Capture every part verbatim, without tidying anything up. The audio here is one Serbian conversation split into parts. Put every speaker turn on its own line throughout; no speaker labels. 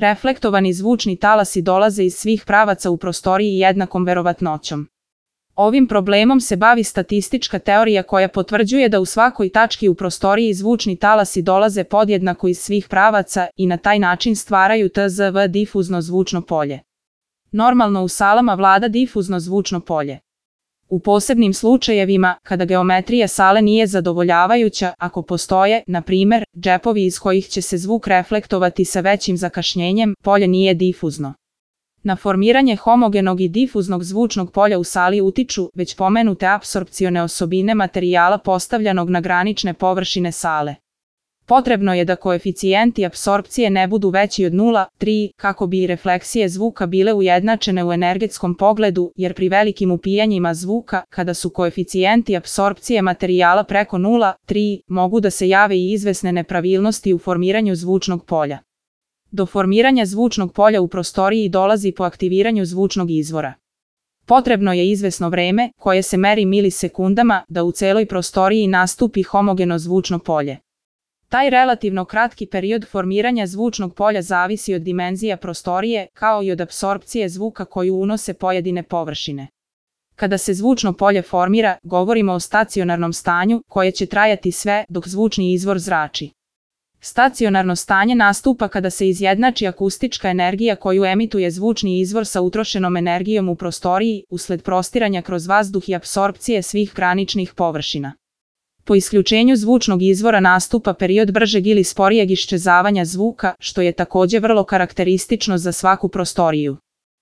reflektovani zvučni talasi dolaze iz svih pravaca u prostoriji jednakom verovatnoćom. Ovim problemom se bavi statistička teorija koja potvrđuje da u svakoj tački u prostoriji zvučni talasi dolaze podjednako iz svih pravaca i na taj način stvaraju tzv. Difuzno zvučno polje. Normalno u salama vlada difuzno zvučno polje. U posebnim slučajevima, kada geometrija sale nije zadovoljavajuća, ako postoje, na primjer, džepovi iz kojih će se zvuk reflektovati sa većim zakašnjenjem, polje nije difuzno. Na formiranje homogenog i difuznog zvučnog polja u sali utiču već pomenute apsorpcione osobine materijala postavljanog na granične površine sale. Potrebno je da koeficijenti apsorpcije ne budu veći od nula zarez tri kako bi i refleksije zvuka bile ujednačene u energetskom pogledu, jer pri velikim upijanjima zvuka, kada su koeficijenti apsorpcije materijala preko nula zarez tri, mogu da se jave i izvesne nepravilnosti u formiranju zvučnog polja. Do formiranja zvučnog polja u prostoriji dolazi po aktiviranju zvučnog izvora. Potrebno je izvesno vreme, koje se meri milisekundama, da u celoj prostoriji nastupi homogeno zvučno polje. Taj relativno kratki period formiranja zvučnog polja zavisi od dimenzija prostorije, kao i od apsorpcije zvuka koju unose pojedine površine. Kada se zvučno polje formira, govorimo o stacionarnom stanju, koje će trajati sve dok zvučni izvor zrači. Stacionarno stanje nastupa kada se izjednači akustička energija koju emituje zvučni izvor sa utrošenom energijom u prostoriji, usled prostiranja kroz vazduh i apsorpcije svih graničnih površina. Po isključenju zvučnog izvora nastupa period bržeg ili sporijeg iščezavanja zvuka, što je također vrlo karakteristično za svaku prostoriju.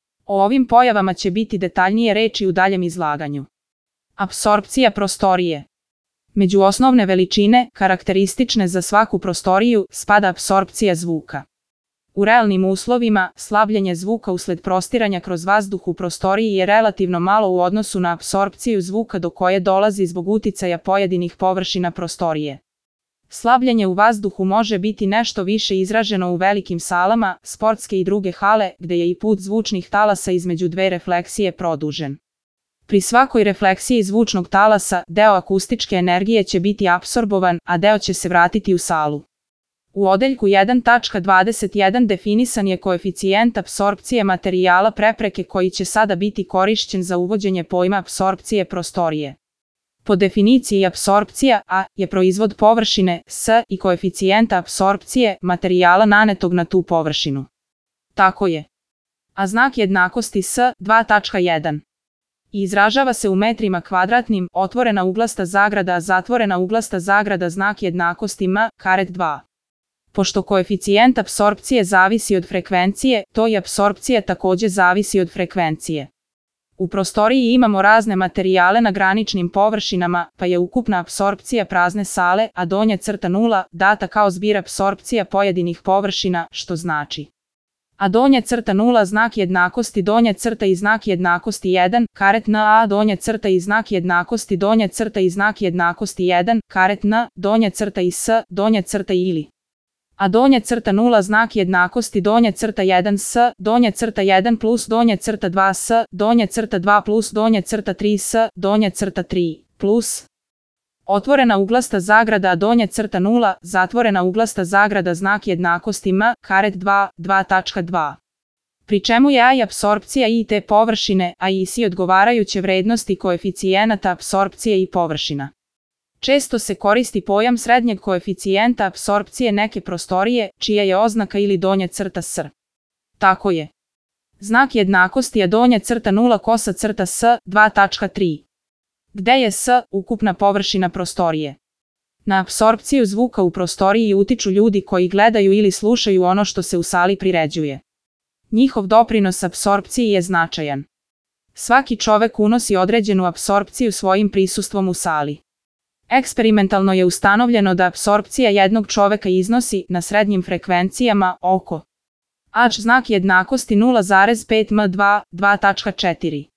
O ovim pojavama će biti detaljnije reči u daljem izlaganju. Apsorpcija prostorije. Među osnovne veličine, karakteristične za svaku prostoriju, spada apsorpcija zvuka. U realnim uslovima, slabljenje zvuka usled prostiranja kroz vazduh u prostoriji je relativno malo u odnosu na apsorpciju zvuka do koje dolazi zbog uticaja pojedinih površina prostorije. Slabljenje u vazduhu može biti nešto više izraženo u velikim salama, sportske i druge hale, gde je i put zvučnih talasa između dve refleksije produžen. Pri svakoj refleksiji zvučnog talasa, deo akustičke energije će biti apsorbovan, a deo će se vratiti u salu. U odeljku jedan tačka dvadeset jedan definisan je koeficijent apsorpcije materijala prepreke koji će sada biti korišćen za uvođenje pojma apsorpcije prostorije. Po definiciji apsorpcija A je proizvod površine S i koeficijenta apsorpcije materijala nanetog na tu površinu. Tako je. A znak jednakosti S dva tačka jedan. I izražava se u metrima kvadratnim, otvorena uglasta zagrada, zatvorena uglasta zagrada, znak jednakosti M karet dva. Pošto koeficijent apsorpcije zavisi od frekvencije, to i apsorpcija također zavisi od frekvencije. U prostoriji imamo razne materijale na graničnim površinama, pa je ukupna apsorpcija prazne sale, a donja crta nula, data kao zbir apsorpcija pojedinih površina, što znači a donja crta nula znak jednakosti donja crta i znak jednakosti jedan, karet N a donja crta i znak jednakosti donja crta i znak jednakosti jedan, karet N, donja crta i S, donja crta ili. A donja crta nula znak jednakosti donja crta jedan S, donja crta jedan plus donja crta dva S, donja crta dva plus donja crta tri S, donja crta tri plus. Otvorena uglasta zagrada, donja crta nula, zatvorena uglasta zagrada, znak jednakosti M, karet dva, dva tačka dva. Pri čemu je A i apsorpcija i te površine, a i si odgovarajuće vrednosti koeficijenata apsorpcije i površina. Često se koristi pojam srednjeg koeficijenta apsorpcije neke prostorije, čija je oznaka ili donja crta S. Tako je. Znak jednakosti je donja crta nula kosa crta S, dva tačka tri. Gde je S ukupna površina prostorije? Na apsorpciju zvuka u prostoriji utiču ljudi koji gledaju ili slušaju ono što se u sali priređuje. Njihov doprinos apsorpciji je značajan. Svaki čovek unosi određenu apsorpciju svojim prisustvom u sali. Eksperimentalno je ustanovljeno da apsorpcija jednog čoveka iznosi, na srednjim frekvencijama, oko H znak jednakosti nula zarez pet M dva, dva tačka četiri.